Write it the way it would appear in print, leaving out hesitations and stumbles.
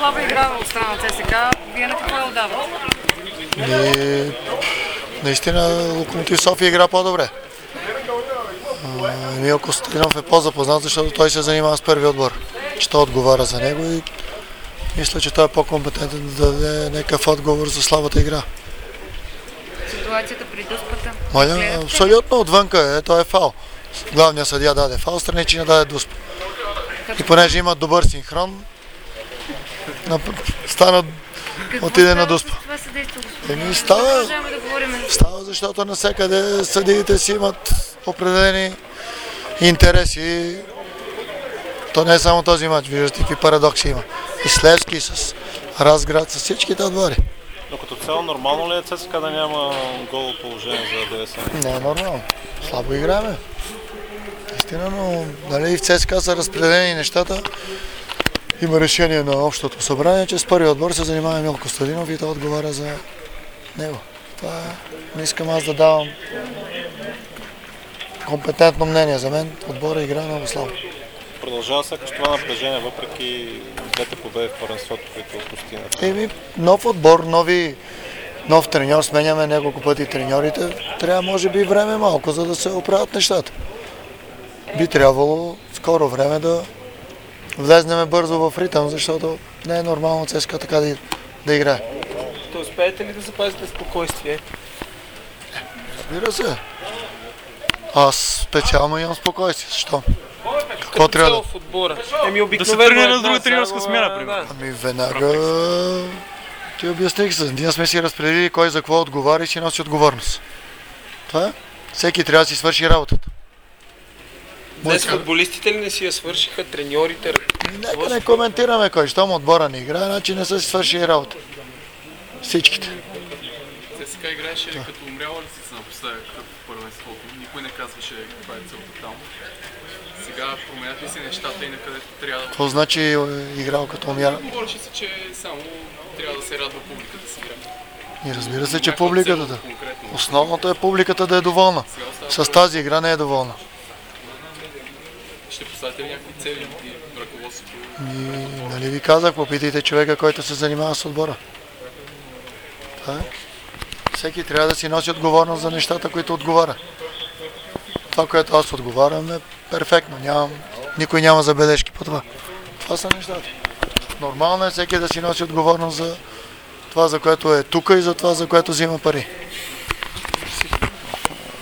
слаба игра от страна на ЦСКА. Вие на какво я отдавате? Наистина Локомотив София игра по-добре. Емил Костадинов е по-запознат, защото той се занимава с първи отбор. Че той отговаря за него и мисля, че той е по-компетентен да даде някакъв отговор за слабата игра. Ситуацията при дуспата? Абсолютно отвънка той е фал. Главният съдия даде фал, Страничи не даде дуспа. И понеже има добър синхрон, отиде на дуспа. Става, защото навсякъде съдиите си имат определени интереси. То не е само този мач, виждате какви парадокси има. И с Левски, и с Разград, с всичките отбори. Но като цяло нормално ли е ЦСКА да няма голо положение за 90? Не е нормално. Слабо играем. Истина, но и в ЦСКА са разпределени нещата. Има решение на общото събрание, че с първи отбор се занимава Емил Костадинов и той отговаря за него. Това не искам аз да давам компетентно мнение. За мен отбора игра много слабо. Продължава сякаш това напрежение, въпреки двете победи в първенството, които постигнат. Нов отбор, нов треньор, сменяме няколко пъти треньорите. Трябва може би време малко, за да се оправят нещата. Би трябвало скоро време да влезнем бързо в ритъм, защото не е нормално ЦСКА така да играе. Ще успеете ли да запазите спокойствие? Разбира се. Аз специално имам спокойствие. Защо? Какво трябва да... в отбора? Да се тръгне на друга тренерска смяна, примерно. Веднага ти обясних се. Ние сме си разпределили кой за какво отговаря и си носи отговорност. Това е. Всеки трябва да си свърши работата. Днес футболистите ли не си я свършиха, треньорите? Нека не коментираме кой. Щом отбора не играе, значи не са си свършили работа. Всичките. ЦСКА играеше като умряла ли си се напоследък в първенството? Никой не казваше каква е целта там. Сега променят ли се нещата и на където трябва да... Какво значи играл като умряла? Говореше се, че само трябва да се радва публиката си игра. И разбира се, че публиката. Основното е публиката да е доволна. С тази игра не е доволна. Ще поставите ли някакви цели и ръководството? Нали ви казах, попитайте човека, който се занимава с отбора. Всеки трябва да си носи отговорност за нещата, които отговаря. Това, което аз отговарям е перфектно. Никой няма забележки по това. Това са нещата. Нормално е всеки да си носи отговорност за това, за което е тук и за това, за което взима пари.